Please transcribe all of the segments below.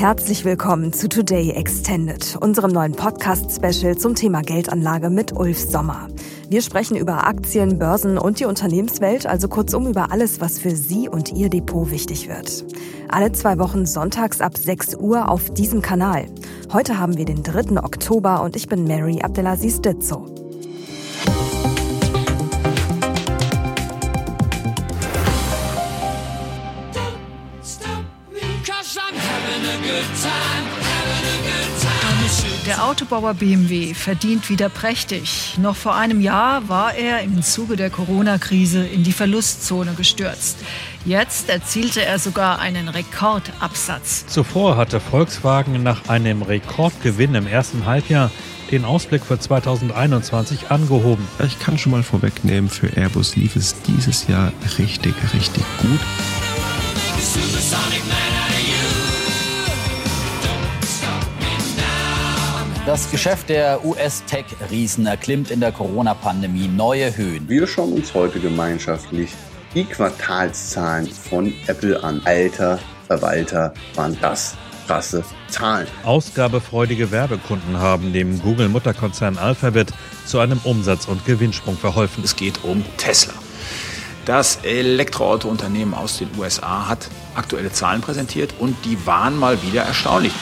Herzlich willkommen zu Today Extended, unserem neuen Podcast-Special zum Thema Geldanlage mit Ulf Sommer. Wir sprechen über Aktien, Börsen und die Unternehmenswelt, also kurzum über alles, was für Sie und Ihr Depot wichtig wird. Alle 2 Wochen sonntags ab 6 Uhr auf diesem Kanal. Heute haben wir den 3. Oktober und ich bin Mary Abdelaziz Ditzo. Der Autobauer BMW verdient wieder prächtig. Noch vor einem Jahr war er im Zuge der Corona-Krise in die Verlustzone gestürzt. Jetzt erzielte er sogar einen Rekordabsatz. Zuvor hatte Volkswagen nach einem Rekordgewinn im ersten Halbjahr den Ausblick für 2021 angehoben. Ich kann schon mal vorwegnehmen, für Airbus lief es dieses Jahr richtig gut. Das Geschäft der US-Tech-Riesen erklimmt in der Corona-Pandemie neue Höhen. Wir schauen uns heute gemeinschaftlich die Quartalszahlen von Apple an. Alter Verwalter, waren das krasse Zahlen. Ausgabefreudige Werbekunden haben dem Google-Mutterkonzern Alphabet zu einem Umsatz- und Gewinnsprung verholfen. Es geht um Tesla. Das Elektroauto-Unternehmen aus den USA hat aktuelle Zahlen präsentiert und die waren mal wieder erstaunlich.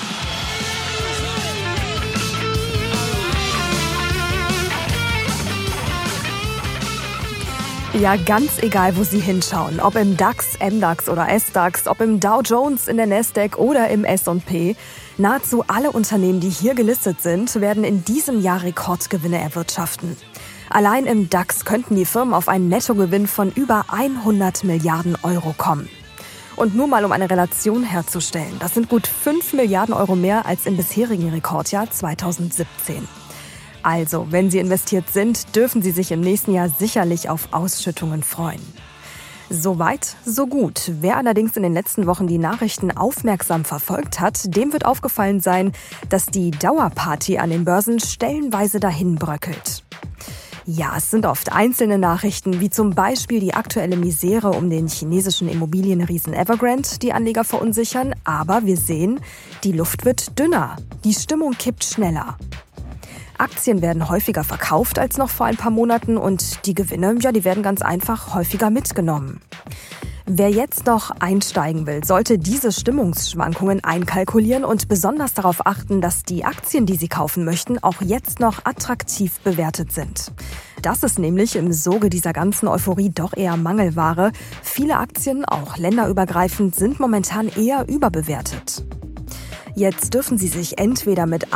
Ja, ganz egal, wo Sie hinschauen, ob im DAX, MDAX oder SDAX, ob im Dow Jones, in der Nasdaq oder im S&P. Nahezu alle Unternehmen, die hier gelistet sind, werden in diesem Jahr Rekordgewinne erwirtschaften. Allein im DAX könnten die Firmen auf einen Nettogewinn von über 100 Milliarden Euro kommen. Und nur mal um eine Relation herzustellen, das sind gut 5 Milliarden Euro mehr als im bisherigen Rekordjahr 2017. Also, wenn Sie investiert sind, dürfen Sie sich im nächsten Jahr sicherlich auf Ausschüttungen freuen. Soweit, so gut. Wer allerdings in den letzten Wochen die Nachrichten aufmerksam verfolgt hat, dem wird aufgefallen sein, dass die Dauerparty an den Börsen stellenweise dahin bröckelt. Ja, es sind oft einzelne Nachrichten, wie zum Beispiel die aktuelle Misere um den chinesischen Immobilienriesen Evergrande, die Anleger verunsichern. Aber wir sehen, die Luft wird dünner, die Stimmung kippt schneller. Aktien werden häufiger verkauft als noch vor ein paar Monaten und die Gewinne, die werden ganz einfach häufiger mitgenommen. Wer jetzt noch einsteigen will, sollte diese Stimmungsschwankungen einkalkulieren und besonders darauf achten, dass die Aktien, die Sie kaufen möchten, auch jetzt noch attraktiv bewertet sind. Das ist nämlich im Zuge dieser ganzen Euphorie doch eher Mangelware. Viele Aktien, auch länderübergreifend, sind momentan eher überbewertet. Jetzt dürfen Sie sich entweder mit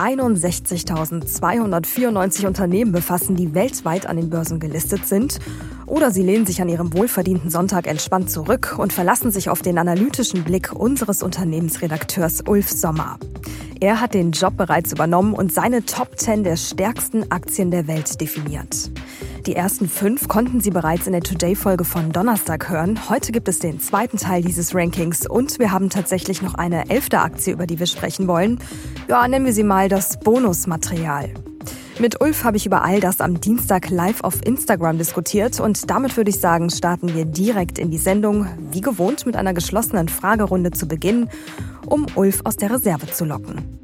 61.294 Unternehmen befassen, die weltweit an den Börsen gelistet sind, oder Sie lehnen sich an Ihrem wohlverdienten Sonntag entspannt zurück und verlassen sich auf den analytischen Blick unseres Unternehmensredakteurs Ulf Sommer. Er hat den Job bereits übernommen und seine Top 10 der stärksten Aktien der Welt definiert. Die ersten 5 konnten Sie bereits in der Today-Folge von Donnerstag hören. Heute gibt es den zweiten Teil dieses Rankings und wir haben tatsächlich noch eine 11. Aktie, über die wir sprechen wollen. Ja, nennen wir sie mal das Bonusmaterial. Mit Ulf habe ich über all das am Dienstag live auf Instagram diskutiert und damit würde ich sagen, starten wir direkt in die Sendung, wie gewohnt mit einer geschlossenen Fragerunde zu Beginn, um Ulf aus der Reserve zu locken.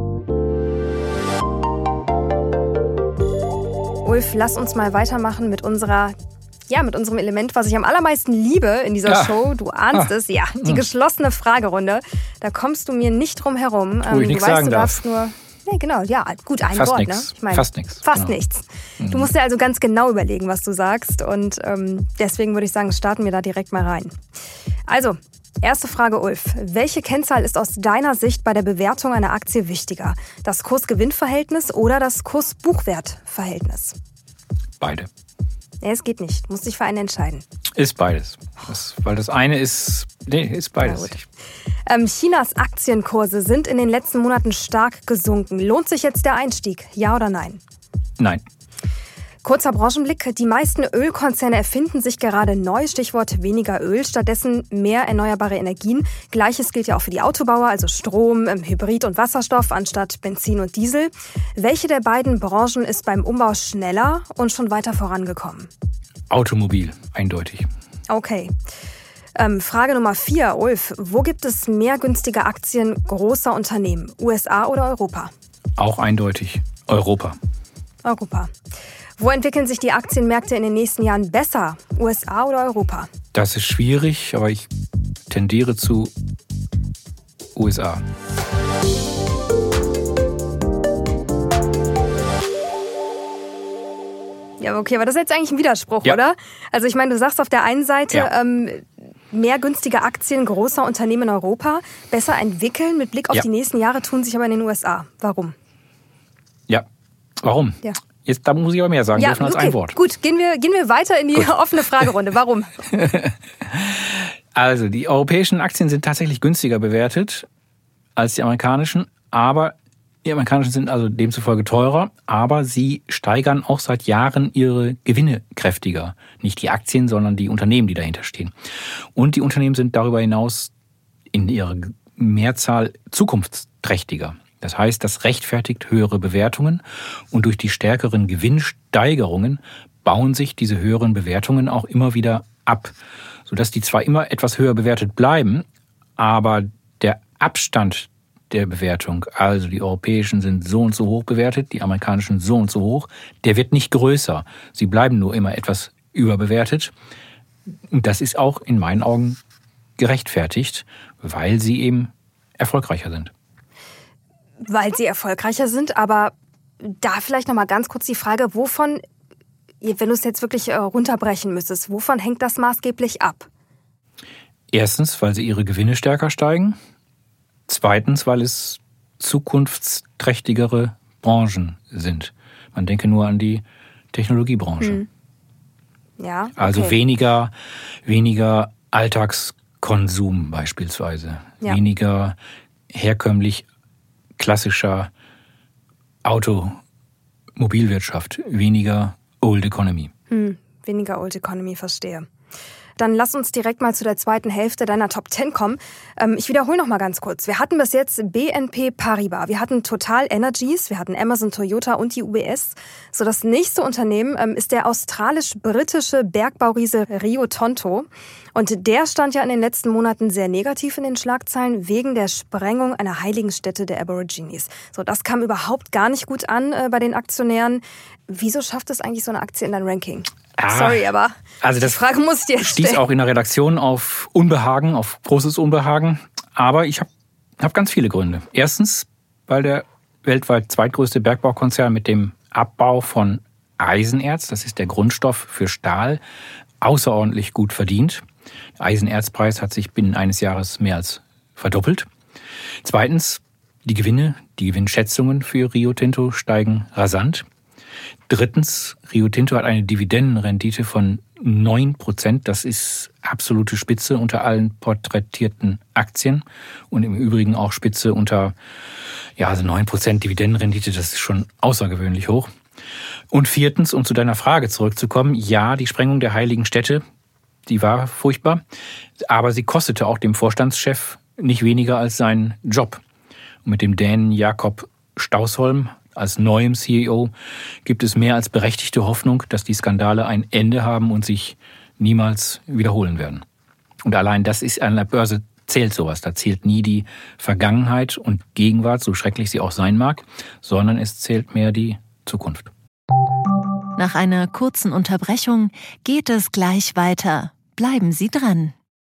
Ulf, lass uns mal weitermachen mit unserem Element, was ich am allermeisten liebe in dieser Show. Du ahnst es, die geschlossene Fragerunde. Da kommst du mir nicht drum herum. Wo ich nichts sagen darf. Nee, genau, ja, gut, ein Fast Wort, nix. ne? Ich meine, fast nichts. Du musst dir also ganz genau überlegen, was du sagst und deswegen würde ich sagen, starten wir da direkt mal rein. Also, erste Frage, Ulf. Welche Kennzahl ist aus deiner Sicht bei der Bewertung einer Aktie wichtiger? Das Kurs-Gewinn-Verhältnis oder das Kurs-Buchwert-Verhältnis? Beide. Nee, es geht nicht. Du musst dich für einen entscheiden. Ist beides. Weil das eine ist... Nee, ist beides. Chinas Aktienkurse sind in den letzten Monaten stark gesunken. Lohnt sich jetzt der Einstieg? Ja oder nein? Nein. Kurzer Branchenblick. Die meisten Ölkonzerne erfinden sich gerade neu. Stichwort weniger Öl, stattdessen mehr erneuerbare Energien. Gleiches gilt ja auch für die Autobauer, also Strom, Hybrid und Wasserstoff anstatt Benzin und Diesel. Welche der beiden Branchen ist beim Umbau schneller und schon weiter vorangekommen? Automobil, eindeutig. Okay. Frage Nummer 4, Ulf. Wo gibt es mehr günstige Aktien großer Unternehmen? USA oder Europa? Auch eindeutig Europa. Europa. Wo entwickeln sich die Aktienmärkte in den nächsten Jahren besser? USA oder Europa? Das ist schwierig, aber ich tendiere zu USA. Ja, okay, aber das ist jetzt eigentlich ein Widerspruch, ja. Oder? Also ich meine, du sagst auf der einen Seite, mehr günstige Aktien großer Unternehmen in Europa besser entwickeln mit Blick auf die nächsten Jahre, tun sich aber in den USA. Warum? Ja, warum? Ja. Jetzt, da muss ich aber mehr sagen dürfen als ein Wort. Gut, gehen wir weiter in die offene Fragerunde. Warum? Also, die europäischen Aktien sind tatsächlich günstiger bewertet als die amerikanischen, aber die amerikanischen sind also demzufolge teurer, aber sie steigern auch seit Jahren ihre Gewinne kräftiger. Nicht die Aktien, sondern die Unternehmen, die dahinter stehen. Und die Unternehmen sind darüber hinaus in ihrer Mehrzahl zukunftsträchtiger. Das heißt, das rechtfertigt höhere Bewertungen und durch die stärkeren Gewinnsteigerungen bauen sich diese höheren Bewertungen auch immer wieder ab, sodass die zwar immer etwas höher bewertet bleiben, aber der Abstand der Bewertung, also die europäischen sind so und so hoch bewertet, die amerikanischen so und so hoch, der wird nicht größer. Sie bleiben nur immer etwas überbewertet. Und das ist auch in meinen Augen gerechtfertigt, weil sie eben erfolgreicher sind. Weil sie erfolgreicher sind, aber da vielleicht noch mal ganz kurz die Frage, wovon, wenn du es jetzt wirklich runterbrechen müsstest, wovon hängt das maßgeblich ab? Erstens, weil sie ihre Gewinne stärker steigen. Zweitens, weil es zukunftsträchtigere Branchen sind. Man denke nur an die Technologiebranche. Ja, okay. Also weniger Alltagskonsum beispielsweise. Ja. Weniger herkömmlich klassischer Automobilwirtschaft. Weniger Old Economy. Weniger Old Economy, verstehe. Dann lass uns direkt mal zu der zweiten Hälfte deiner Top 10 kommen. Ich wiederhole noch mal ganz kurz. Wir hatten bis jetzt BNP Paribas, wir hatten Total Energies, wir hatten Amazon, Toyota und die UBS. So, das nächste Unternehmen ist der australisch-britische Bergbauriese Rio Tinto. Und der stand ja in den letzten Monaten sehr negativ in den Schlagzeilen wegen der Sprengung einer heiligen Stätte der Aborigines. So, das kam überhaupt gar nicht gut an bei den Aktionären. Wieso schafft es eigentlich so eine Aktie in dein Ranking? Sorry, aber also die Frage muss ich dir stellen. Stieß auch in der Redaktion auf Unbehagen, auf großes Unbehagen. Aber ich hab ganz viele Gründe. Erstens, weil der weltweit zweitgrößte Bergbaukonzern mit dem Abbau von Eisenerz, das ist der Grundstoff für Stahl, außerordentlich gut verdient. Der Eisenerzpreis hat sich binnen eines Jahres mehr als verdoppelt. Zweitens, die Gewinnschätzungen für Rio Tinto steigen rasant. Drittens, Rio Tinto hat eine Dividendenrendite von 9%. Das ist absolute Spitze unter allen porträtierten Aktien und im Übrigen auch Spitze unter, also 9% Dividendenrendite, das ist schon außergewöhnlich hoch. Und viertens, um zu deiner Frage zurückzukommen, ja, die Sprengung der heiligen Stätte, die war furchtbar, aber sie kostete auch dem Vorstandschef nicht weniger als seinen Job. Und mit dem Dänen Jakob Stausholm als neuem CEO gibt es mehr als berechtigte Hoffnung, dass die Skandale ein Ende haben und sich niemals wiederholen werden. Und allein das ist an der Börse zählt sowas. Da zählt nie die Vergangenheit und Gegenwart, so schrecklich sie auch sein mag, sondern es zählt mehr die Zukunft. Nach einer kurzen Unterbrechung geht es gleich weiter. Bleiben Sie dran.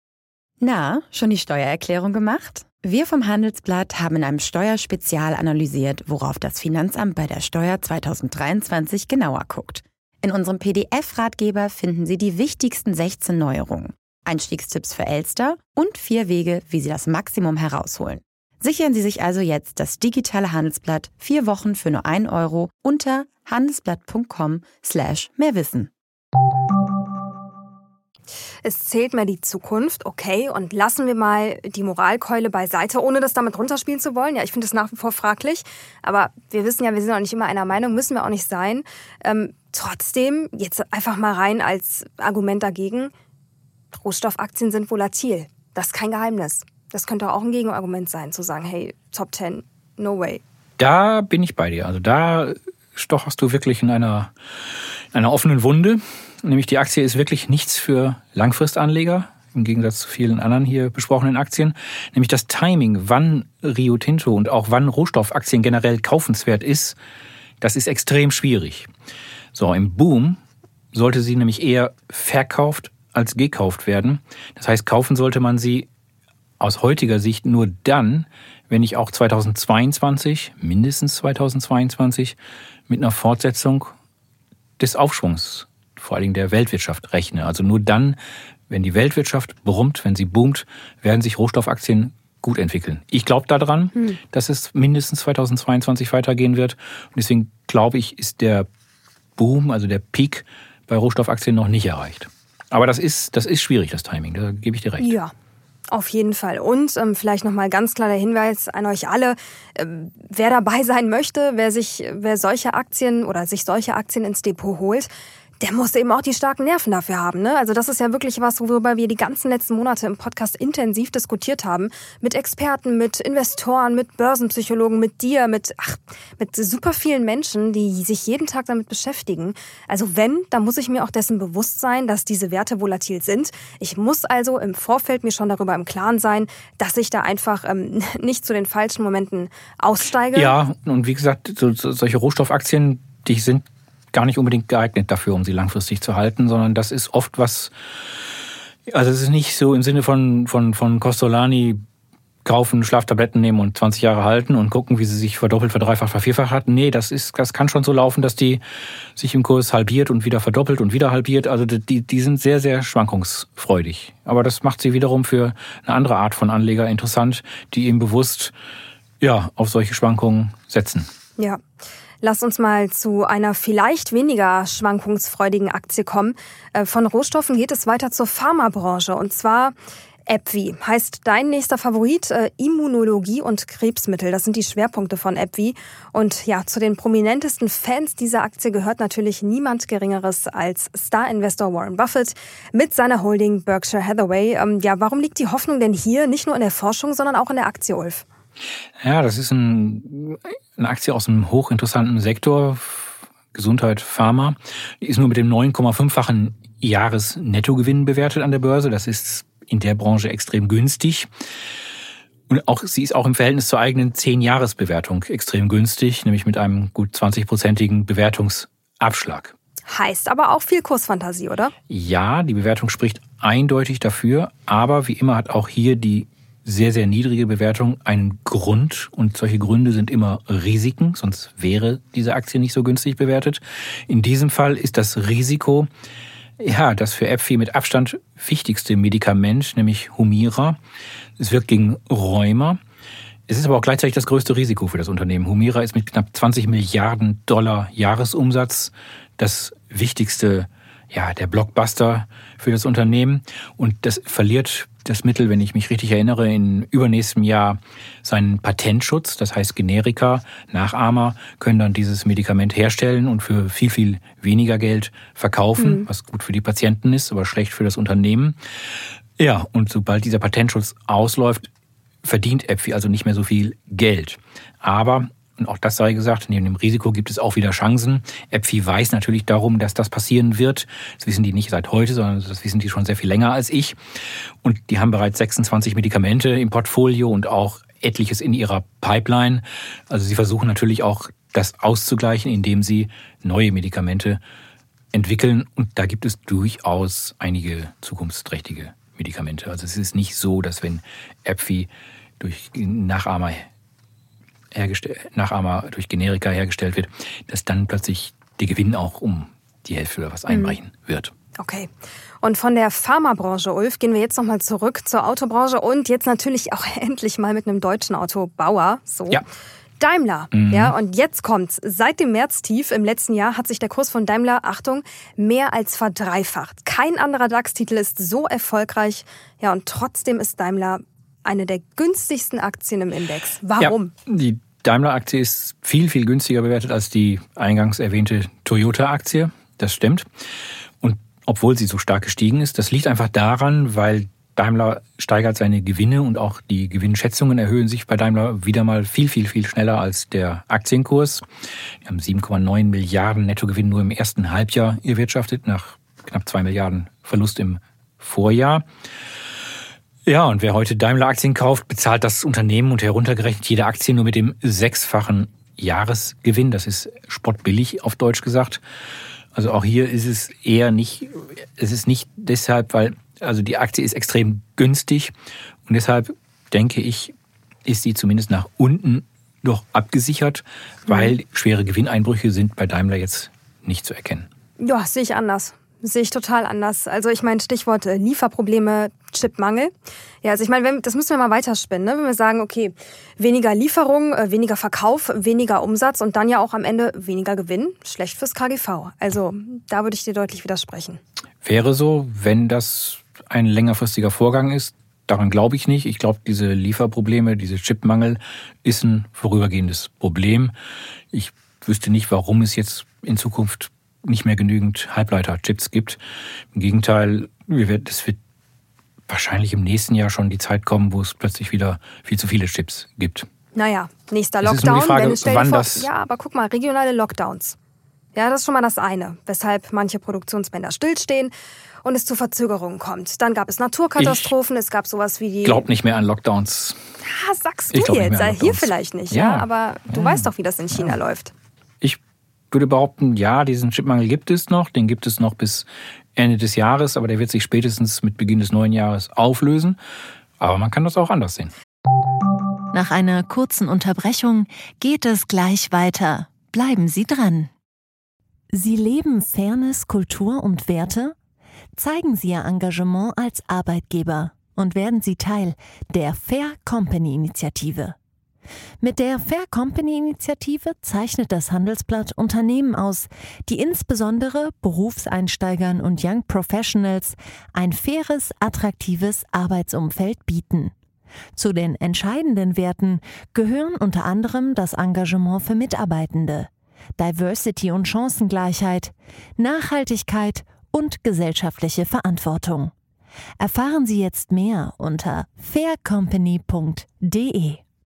Na, schon die Steuererklärung gemacht? Wir vom Handelsblatt haben in einem Steuerspezial analysiert, worauf das Finanzamt bei der Steuer 2023 genauer guckt. In unserem PDF-Ratgeber finden Sie die wichtigsten 16 Neuerungen, Einstiegstipps für Elster und 4 Wege, wie Sie das Maximum herausholen. Sichern Sie sich also jetzt das digitale Handelsblatt 4 Wochen für nur 1 € unter handelsblatt.com/mehrwissen. Es zählt mehr die Zukunft, okay, und lassen wir mal die Moralkeule beiseite, ohne das damit runterspielen zu wollen. Ja, ich finde das nach wie vor fraglich, aber wir wissen ja, wir sind auch nicht immer einer Meinung, müssen wir auch nicht sein. Trotzdem, jetzt einfach mal rein als Argument dagegen, Rohstoffaktien sind volatil. Das ist kein Geheimnis. Das könnte auch ein Gegenargument sein, zu sagen, hey, Top 10, no way. Da bin ich bei dir. Also da stocherst du wirklich in einer offenen Wunde. Nämlich die Aktie ist wirklich nichts für Langfristanleger, im Gegensatz zu vielen anderen hier besprochenen Aktien, nämlich das Timing, wann Rio Tinto und auch wann Rohstoffaktien generell kaufenswert ist, das ist extrem schwierig. So, im Boom sollte sie nämlich eher verkauft als gekauft werden. Das heißt, kaufen sollte man sie aus heutiger Sicht nur dann, wenn ich auch 2022, mindestens 2022, mit einer Fortsetzung des Aufschwungs, vor allen Dingen der Weltwirtschaft, rechne. Also nur dann, wenn die Weltwirtschaft brummt, wenn sie boomt, werden sich Rohstoffaktien gut entwickeln. Ich glaube daran, dass es mindestens 2022 weitergehen wird. Und deswegen glaube ich, ist der Boom, also der Peak bei Rohstoffaktien noch nicht erreicht. Aber das ist schwierig, das Timing, da gebe ich dir recht. Ja. Auf jeden Fall. Und vielleicht nochmal ganz klar der Hinweis an euch alle, wer dabei sein möchte, wer solche Aktien oder sich solche Aktien ins Depot holt, der muss eben auch die starken Nerven dafür haben, ne? Also das ist ja wirklich was, worüber wir die ganzen letzten Monate im Podcast intensiv diskutiert haben. Mit Experten, mit Investoren, mit Börsenpsychologen, mit dir, mit super vielen Menschen, die sich jeden Tag damit beschäftigen. Also dann muss ich mir auch dessen bewusst sein, dass diese Werte volatil sind. Ich muss also im Vorfeld mir schon darüber im Klaren sein, dass ich da einfach nicht zu den falschen Momenten aussteige. Ja, und wie gesagt, solche Rohstoffaktien, die sind gar nicht unbedingt geeignet dafür, um sie langfristig zu halten, sondern das ist oft was, also es ist nicht so im Sinne von Costolani kaufen, Schlaftabletten nehmen und 20 Jahre halten und gucken, wie sie sich verdoppelt, verdreifacht, vervierfacht hat. Nee, das kann schon so laufen, dass die sich im Kurs halbiert und wieder verdoppelt und wieder halbiert. Also die sind sehr, sehr schwankungsfreudig. Aber das macht sie wiederum für eine andere Art von Anleger interessant, die eben bewusst auf solche Schwankungen setzen. Ja. Lass uns mal zu einer vielleicht weniger schwankungsfreudigen Aktie kommen. Von Rohstoffen geht es weiter zur Pharmabranche und zwar AbbVie. Heißt dein nächster Favorit Immunologie und Krebsmittel. Das sind die Schwerpunkte von AbbVie. Und ja, zu den prominentesten Fans dieser Aktie gehört natürlich niemand Geringeres als Star-Investor Warren Buffett mit seiner Holding Berkshire Hathaway. Warum liegt die Hoffnung denn hier nicht nur in der Forschung, sondern auch in der Aktie, Ulf? Ja, das ist eine Aktie aus einem hochinteressanten Sektor, Gesundheit, Pharma. Die ist nur mit dem 9,5-fachen Jahresnettogewinn bewertet an der Börse. Das ist in der Branche extrem günstig. Und sie ist auch im Verhältnis zur eigenen 10-Jahres-Bewertung extrem günstig, nämlich mit einem gut 20%igen Bewertungsabschlag. Heißt aber auch viel Kursfantasie, oder? Ja, die Bewertung spricht eindeutig dafür, aber wie immer hat auch hier die sehr, sehr niedrige Bewertung einen Grund und solche Gründe sind immer Risiken, sonst wäre diese Aktie nicht so günstig bewertet. In diesem Fall ist das Risiko, das für AbbVie mit Abstand wichtigste Medikament, nämlich Humira. Es wirkt gegen Rheuma. Es ist aber auch gleichzeitig das größte Risiko für das Unternehmen. Humira ist mit knapp 20 Milliarden $, Jahresumsatz das wichtigste, der Blockbuster für das Unternehmen und das verliert das Mittel, wenn ich mich richtig erinnere, in übernächstem Jahr seinen Patentschutz. Das heißt, Generika, Nachahmer können dann dieses Medikament herstellen und für viel, viel weniger Geld verkaufen, was gut für die Patienten ist, aber schlecht für das Unternehmen. Ja, und sobald dieser Patentschutz ausläuft, verdient AbbVie also nicht mehr so viel Geld. Aber und auch das sei gesagt, neben dem Risiko gibt es auch wieder Chancen. AbbVie weiß natürlich darum, dass das passieren wird. Das wissen die nicht seit heute, sondern das wissen die schon sehr viel länger als ich. Und die haben bereits 26 Medikamente im Portfolio und auch etliches in ihrer Pipeline. Also sie versuchen natürlich auch, das auszugleichen, indem sie neue Medikamente entwickeln. Und da gibt es durchaus einige zukunftsträchtige Medikamente. Also es ist nicht so, dass wenn AbbVie durch Nachahmer durch Generika hergestellt wird, dass dann plötzlich der Gewinn auch um die Hälfte oder was einbrechen wird. Okay. Und von der Pharmabranche, Ulf, gehen wir jetzt nochmal zurück zur Autobranche und jetzt natürlich auch endlich mal mit einem deutschen Autobauer. So. Ja. Daimler. Ja, und jetzt kommt's. Seit dem Märztief im letzten Jahr hat sich der Kurs von Daimler, Achtung, mehr als verdreifacht. Kein anderer DAX-Titel ist so erfolgreich. Ja, und trotzdem ist Daimler eine der günstigsten Aktien im Index. Warum? Ja, die Daimler-Aktie ist viel, viel günstiger bewertet als die eingangs erwähnte Toyota-Aktie. Das stimmt. Und obwohl sie so stark gestiegen ist, das liegt einfach daran, weil Daimler steigert seine Gewinne und auch die Gewinnschätzungen erhöhen sich bei Daimler wieder mal viel, viel, viel schneller als der Aktienkurs. Wir haben 7,9 Milliarden Nettogewinn nur im ersten Halbjahr erwirtschaftet, nach knapp 2 Milliarden Verlust im Vorjahr. Ja, und wer heute Daimler-Aktien kauft, bezahlt das Unternehmen und heruntergerechnet jede Aktie nur mit dem 6-fachen Jahresgewinn. Das ist spottbillig auf Deutsch gesagt. Also auch hier ist es eher nicht, es ist nicht deshalb, weil also die Aktie ist extrem günstig und deshalb denke ich, ist sie zumindest nach unten doch abgesichert, weil schwere Gewinneinbrüche sind bei Daimler jetzt nicht zu erkennen. Ja, sehe ich anders. Sehe ich total anders. Also ich meine, Stichwort Lieferprobleme, Chipmangel. Ja, also ich meine, das müssen wir mal weiterspinnen, ne? Wenn wir sagen, okay, weniger Lieferung, weniger Verkauf, weniger Umsatz und dann ja auch am Ende weniger Gewinn, schlecht fürs KGV. Also da würde ich dir deutlich widersprechen. Wäre so, wenn das ein längerfristiger Vorgang ist. Daran glaube ich nicht. Ich glaube, diese Lieferprobleme, diese Chipmangel ist ein vorübergehendes Problem. Ich wüsste nicht, warum es jetzt in Zukunft nicht mehr genügend Halbleiterchips gibt. Im Gegenteil, es wird wahrscheinlich im nächsten Jahr schon die Zeit kommen, wo es plötzlich wieder viel zu viele Chips gibt. Naja, nächster Das Lockdown. ist nur die Frage, wann vor, das... Ja, aber guck mal, regionale Lockdowns. Ja, das ist schon mal das eine, weshalb manche Produktionsbänder stillstehen und es zu Verzögerungen kommt. Dann gab es Naturkatastrophen, es gab sowas wie die... Ich glaube nicht mehr an Lockdowns. Ja, sagst du jetzt, hier vielleicht nicht. Ja, aber du weißt doch, wie das in China läuft. Ich würde behaupten, ja, diesen Chipmangel gibt es noch. Den gibt es noch bis Ende des Jahres, aber der wird sich spätestens mit Beginn des neuen Jahres auflösen. Aber man kann das auch anders sehen. Nach einer kurzen Unterbrechung geht es gleich weiter. Bleiben Sie dran. Sie leben Fairness, Kultur und Werte? Zeigen Sie Ihr Engagement als Arbeitgeber und werden Sie Teil der Fair Company Initiative. Mit der Fair Company Initiative zeichnet das Handelsblatt Unternehmen aus, die insbesondere Berufseinsteigern und Young Professionals ein faires, attraktives Arbeitsumfeld bieten. Zu den entscheidenden Werten gehören unter anderem das Engagement für Mitarbeitende, Diversity und Chancengleichheit, Nachhaltigkeit und gesellschaftliche Verantwortung. Erfahren Sie jetzt mehr unter faircompany.de.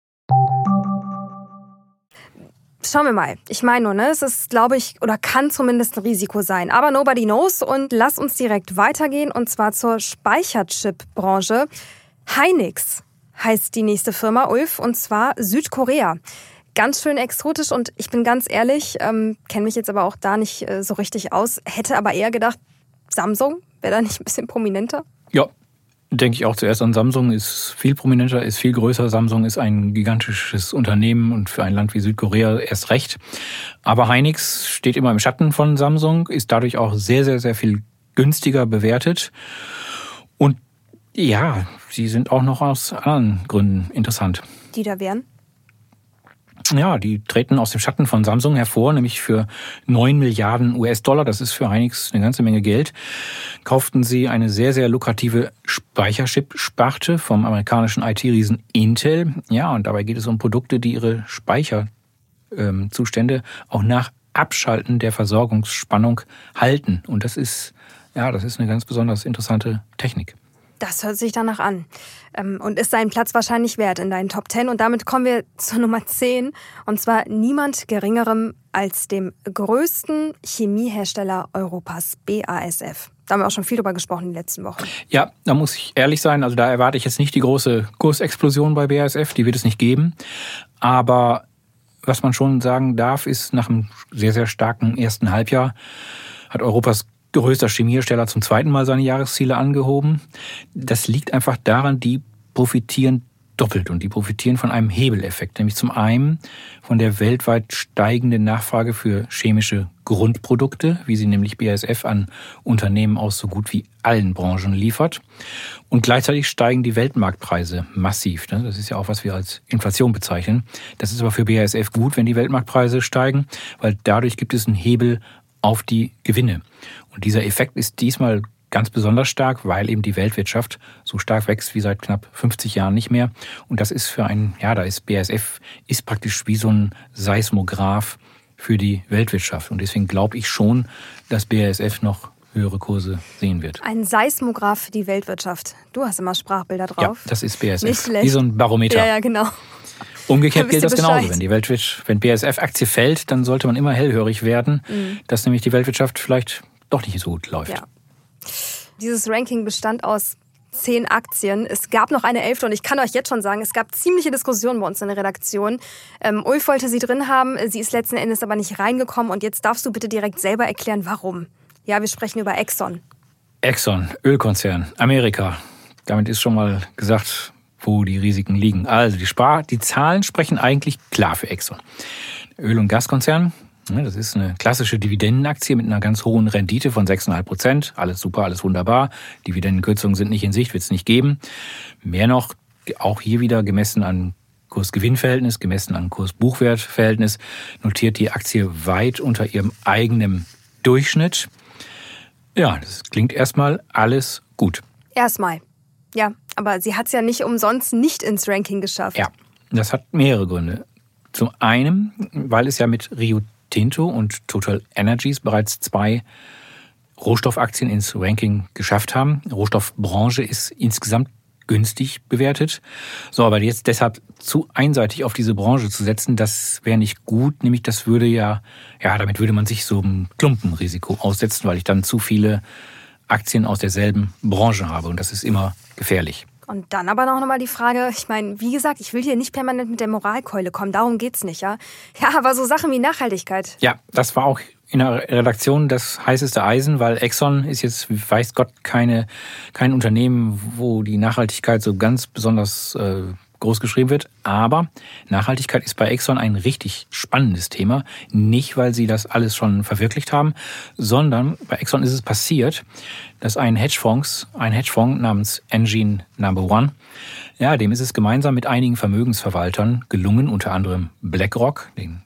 Schauen wir mal. Ich meine nur, ne, es ist, glaube ich, oder kann zumindest ein Risiko sein. Aber nobody knows. Und lass uns direkt weitergehen, und zwar zur Speicherchip-Branche. Hynix heißt die nächste Firma, Ulf, und zwar Südkorea. Ganz schön exotisch und ich bin ganz ehrlich, kenne mich jetzt aber auch da nicht so richtig aus, hätte aber eher gedacht, Samsung wäre da nicht ein bisschen prominenter? Ja, denke ich auch zuerst an Samsung, ist viel prominenter, ist viel größer. Samsung ist ein gigantisches Unternehmen und für ein Land wie Südkorea erst recht. Aber Hynix steht immer im Schatten von Samsung, ist dadurch auch sehr, sehr, sehr viel günstiger bewertet. Und ja, sie sind auch noch aus anderen Gründen interessant. Die da wären? Ja, die treten aus dem Schatten von Samsung hervor, nämlich für 9 Milliarden US-Dollar, das ist für Hynix eine ganze Menge Geld, kauften sie eine sehr, sehr lukrative Speicherchip-Sparte vom amerikanischen IT-Riesen Intel. Ja, und dabei geht es um Produkte, die ihre Speicherzustände auch nach Abschalten der Versorgungsspannung halten. Und das ist eine ganz besonders interessante Technik. Das hört sich danach an. Und ist seinen Platz wahrscheinlich wert in deinen Top 10. Und damit kommen wir zur Nummer 10. Und zwar niemand Geringerem als dem größten Chemiehersteller Europas, BASF. Da haben wir auch schon viel drüber gesprochen in den letzten Wochen. Ja, da muss ich ehrlich sein. Also da erwarte ich jetzt nicht die große Kursexplosion bei BASF. Die wird es nicht geben. Aber was man schon sagen darf, ist, nach einem sehr, sehr starken ersten Halbjahr hat Europas größter Chemiehersteller zum zweiten Mal seine Jahresziele angehoben. Das liegt einfach daran, die profitieren doppelt und die profitieren von einem Hebeleffekt, nämlich zum einen von der weltweit steigenden Nachfrage für chemische Grundprodukte, wie sie nämlich BASF an Unternehmen aus so gut wie allen Branchen liefert. Und gleichzeitig steigen die Weltmarktpreise massiv. Das ist ja auch, was wir als Inflation bezeichnen. Das ist aber für BASF gut, wenn die Weltmarktpreise steigen, weil dadurch gibt es einen Hebel auf die Gewinne. Und dieser Effekt ist diesmal ganz besonders stark, weil eben die Weltwirtschaft so stark wächst wie seit knapp 50 Jahren nicht mehr. Und das ist BASF ist praktisch wie so ein Seismograph für die Weltwirtschaft. Und deswegen glaube ich schon, dass BASF noch höhere Kurse sehen wird. Ein Seismograph für die Weltwirtschaft. Du hast immer Sprachbilder drauf. Ja, das ist BASF. Nicht schlecht. Wie so ein Barometer. Ja, genau. Umgekehrt gilt das genauso. Wenn BASF-Aktie fällt, dann sollte man immer hellhörig werden, dass nämlich die Weltwirtschaft vielleicht doch nicht so gut läuft. Ja. Dieses Ranking bestand aus 10 Aktien. Es gab noch eine 11. und ich kann euch jetzt schon sagen, es gab ziemliche Diskussionen bei uns in der Redaktion. Ulf wollte sie drin haben, sie ist letzten Endes aber nicht reingekommen und jetzt darfst du bitte direkt selber erklären, warum. Ja, wir sprechen über Exxon. Exxon, Ölkonzern, Amerika. Damit ist schon mal gesagt, wo die Risiken liegen. Also die Zahlen sprechen eigentlich klar für Exxon. Öl- und Gaskonzern, das ist eine klassische Dividendenaktie mit einer ganz hohen Rendite von 6,5%. Alles super, alles wunderbar. Dividendenkürzungen sind nicht in Sicht, wird es nicht geben. Mehr noch, auch hier wieder gemessen an Kurs-Gewinn-Verhältnis, gemessen an Kurs-Buchwert-Verhältnis, notiert die Aktie weit unter ihrem eigenen Durchschnitt. Ja, das klingt erstmal alles gut. Erstmal. Ja, aber sie hat es ja nicht umsonst nicht ins Ranking geschafft. Ja, das hat mehrere Gründe. Zum einen, weil es ja mit Rio Tinto und Total Energies bereits 2 Rohstoffaktien ins Ranking geschafft haben. Die Rohstoffbranche ist insgesamt günstig bewertet. So, aber jetzt deshalb zu einseitig auf diese Branche zu setzen, das wäre nicht gut. Nämlich das würde damit würde man sich so einem Klumpenrisiko aussetzen, weil ich dann zu viele Aktien aus derselben Branche habe. Und das ist immer gefährlich. Und dann aber noch mal die Frage, ich meine, wie gesagt, ich will hier nicht permanent mit der Moralkeule kommen, darum geht's nicht, ja? Ja, aber so Sachen wie Nachhaltigkeit. Ja, das war auch in der Redaktion das heißeste Eisen, weil Exxon ist jetzt, weiß Gott, kein Unternehmen, wo die Nachhaltigkeit so ganz besonders groß geschrieben wird. Aber Nachhaltigkeit ist bei Exxon ein richtig spannendes Thema. Nicht, weil sie das alles schon verwirklicht haben, sondern bei Exxon ist es passiert, dass ein Hedgefonds namens Engine No. 1, ja, dem ist es gemeinsam mit einigen Vermögensverwaltern gelungen, unter anderem BlackRock, den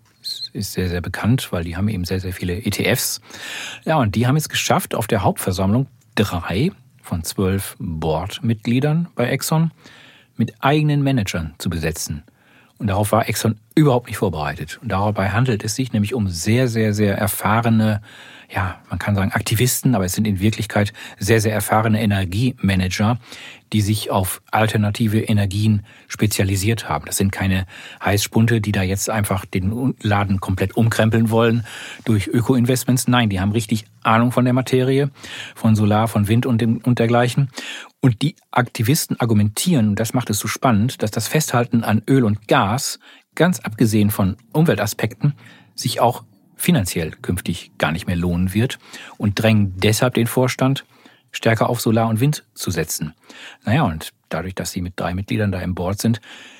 ist sehr, sehr bekannt, weil die haben eben sehr, sehr viele ETFs. Ja, und die haben es geschafft, auf der Hauptversammlung 3 von 12 Boardmitgliedern bei Exxon mit eigenen Managern zu besetzen. Und darauf war Exxon überhaupt nicht vorbereitet. Und dabei handelt es sich nämlich um sehr, sehr, sehr erfahrene, ja, man kann sagen Aktivisten, aber es sind in Wirklichkeit sehr, sehr erfahrene Energiemanager, die sich auf alternative Energien spezialisiert haben. Das sind keine Heißspunte, die da jetzt einfach den Laden komplett umkrempeln wollen durch Öko-Investments. Nein, die haben richtig Ahnung von der Materie, von Solar, von Wind und dergleichen. Und die Aktivisten argumentieren, und das macht es so spannend, dass das Festhalten an Öl und Gas, ganz abgesehen von Umweltaspekten, sich auch finanziell künftig gar nicht mehr lohnen wird und drängen deshalb den Vorstand, stärker auf Solar und Wind zu setzen. Naja, und dadurch, dass sie mit 3 Mitgliedern da im Board sind,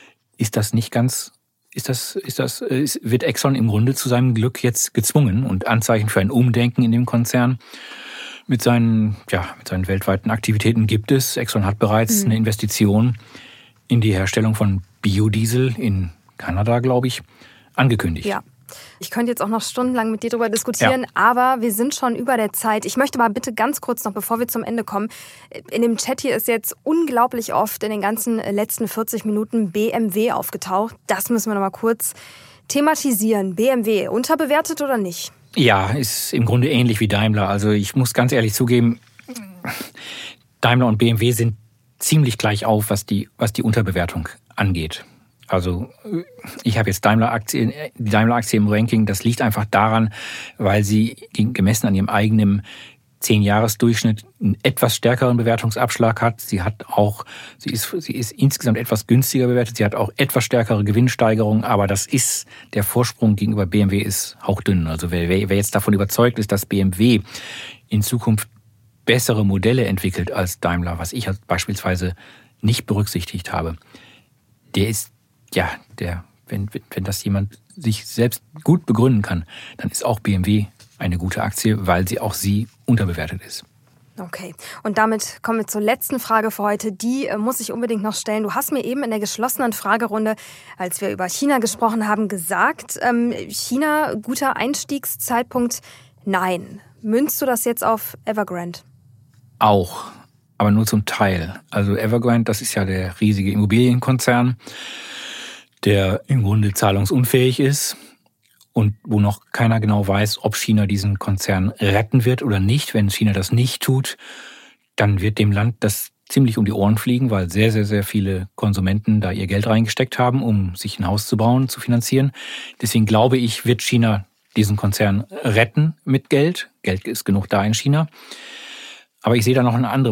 wird Exxon im Grunde zu seinem Glück jetzt gezwungen und Anzeichen für ein Umdenken in dem Konzern. Mit seinen weltweiten Aktivitäten gibt es. Exxon hat bereits eine Investition in die Herstellung von Biodiesel in Kanada, glaube ich, angekündigt. Ja. Ich könnte jetzt auch noch stundenlang mit dir darüber diskutieren, aber wir sind schon über der Zeit. Ich möchte mal bitte ganz kurz noch, bevor wir zum Ende kommen, in dem Chat hier ist jetzt unglaublich oft in den ganzen letzten 40 Minuten BMW aufgetaucht. Das müssen wir noch mal kurz thematisieren. BMW, unterbewertet oder nicht? Ja, ist im Grunde ähnlich wie Daimler. Also ich muss ganz ehrlich zugeben, Daimler und BMW sind ziemlich gleich auf, was die Unterbewertung angeht. Also ich habe jetzt die Daimler-Aktie im Ranking. Das liegt einfach daran, weil sie gemessen an ihrem eigenen 10-Jahres-Durchschnitt einen etwas stärkeren Bewertungsabschlag hat. Sie ist insgesamt etwas günstiger bewertet. Sie hat auch etwas stärkere Gewinnsteigerung, aber der Vorsprung gegenüber BMW ist hauchdünn. Also wer jetzt davon überzeugt ist, dass BMW in Zukunft bessere Modelle entwickelt als Daimler, was ich beispielsweise nicht berücksichtigt habe, wenn das jemand sich selbst gut begründen kann, dann ist auch BMW eine gute Aktie, weil sie unterbewertet ist. Okay, und damit kommen wir zur letzten Frage für heute. Die muss ich unbedingt noch stellen. Du hast mir eben in der geschlossenen Fragerunde, als wir über China gesprochen haben, gesagt, China, guter Einstiegszeitpunkt, nein. Münzt du das jetzt auf Evergrande? Auch, aber nur zum Teil. Also Evergrande, das ist ja der riesige Immobilienkonzern, der im Grunde zahlungsunfähig ist und wo noch keiner genau weiß, ob China diesen Konzern retten wird oder nicht. Wenn China das nicht tut, dann wird dem Land das ziemlich um die Ohren fliegen, weil sehr, sehr, sehr viele Konsumenten da ihr Geld reingesteckt haben, um sich ein Haus zu bauen, zu finanzieren. Deswegen glaube ich, wird China diesen Konzern retten mit Geld. Geld ist genug da in China. Aber ich sehe da noch eine andere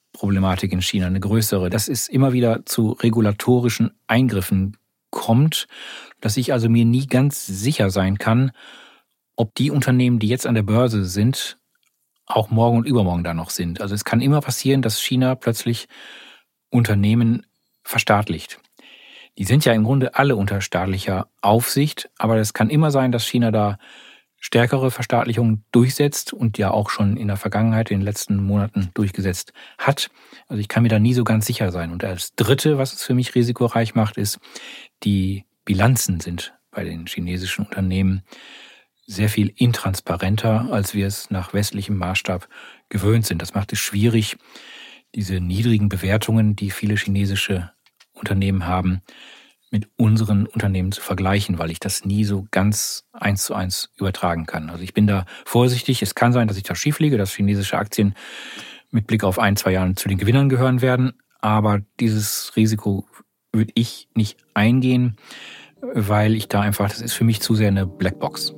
Problematik in China, eine größere, dass es immer wieder zu regulatorischen Eingriffen kommt, dass ich also mir nie ganz sicher sein kann, ob die Unternehmen, die jetzt an der Börse sind, auch morgen und übermorgen da noch sind. Also es kann immer passieren, dass China plötzlich Unternehmen verstaatlicht. Die sind ja im Grunde alle unter staatlicher Aufsicht, aber es kann immer sein, dass China da stärkere Verstaatlichungen durchsetzt und ja auch schon in der Vergangenheit, in den letzten Monaten durchgesetzt hat. Also ich kann mir da nie so ganz sicher sein. Und als Dritte, was es für mich risikoreich macht, ist, die Bilanzen sind bei den chinesischen Unternehmen sehr viel intransparenter, als wir es nach westlichem Maßstab gewöhnt sind. Das macht es schwierig, diese niedrigen Bewertungen, die viele chinesische Unternehmen haben, mit unseren Unternehmen zu vergleichen, weil ich das nie so ganz 1:1 übertragen kann. Also ich bin da vorsichtig. Es kann sein, dass ich da schief liege, dass chinesische Aktien mit Blick auf 1-2 Jahren zu den Gewinnern gehören werden. Aber dieses Risiko würde ich nicht eingehen, weil ich da einfach, das ist für mich zu sehr eine Blackbox.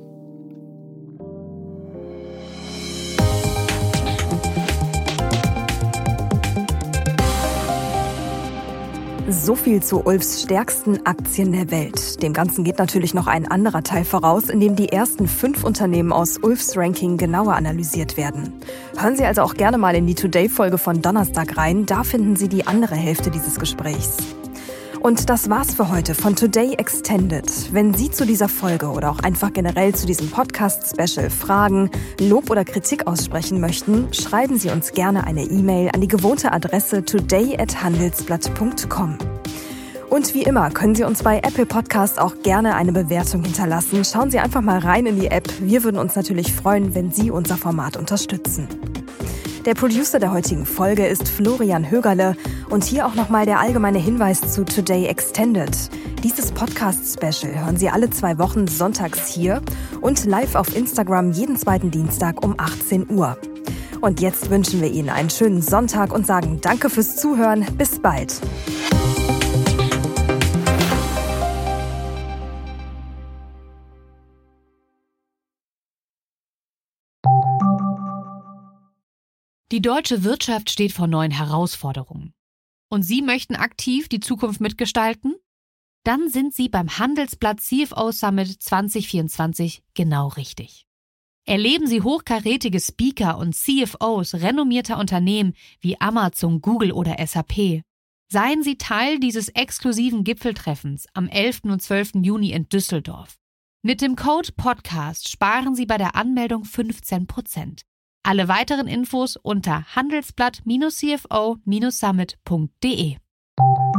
So viel zu Ulfs stärksten Aktien der Welt. Dem Ganzen geht natürlich noch ein anderer Teil voraus, in dem die ersten 5 Unternehmen aus Ulfs Ranking genauer analysiert werden. Hören Sie also auch gerne mal in die Today-Folge von Donnerstag rein, da finden Sie die andere Hälfte dieses Gesprächs. Und das war's für heute von Today Extended. Wenn Sie zu dieser Folge oder auch einfach generell zu diesem Podcast-Special Fragen, Lob oder Kritik aussprechen möchten, schreiben Sie uns gerne eine E-Mail an die gewohnte Adresse today@handelsblatt.com. Und wie immer können Sie uns bei Apple Podcast auch gerne eine Bewertung hinterlassen. Schauen Sie einfach mal rein in die App. Wir würden uns natürlich freuen, wenn Sie unser Format unterstützen. Der Producer der heutigen Folge ist Florian Högerle und hier auch nochmal der allgemeine Hinweis zu Today Extended. Dieses Podcast-Special hören Sie alle 2 Wochen sonntags hier und live auf Instagram jeden 2. Dienstag um 18 Uhr. Und jetzt wünschen wir Ihnen einen schönen Sonntag und sagen Danke fürs Zuhören. Bis bald. Die deutsche Wirtschaft steht vor neuen Herausforderungen. Und Sie möchten aktiv die Zukunft mitgestalten? Dann sind Sie beim Handelsblatt CFO Summit 2024 genau richtig. Erleben Sie hochkarätige Speaker und CFOs renommierter Unternehmen wie Amazon, Google oder SAP. Seien Sie Teil dieses exklusiven Gipfeltreffens am 11. und 12. Juni in Düsseldorf. Mit dem Code PODCAST sparen Sie bei der Anmeldung 15%. Alle weiteren Infos unter handelsblatt-cfo-summit.de.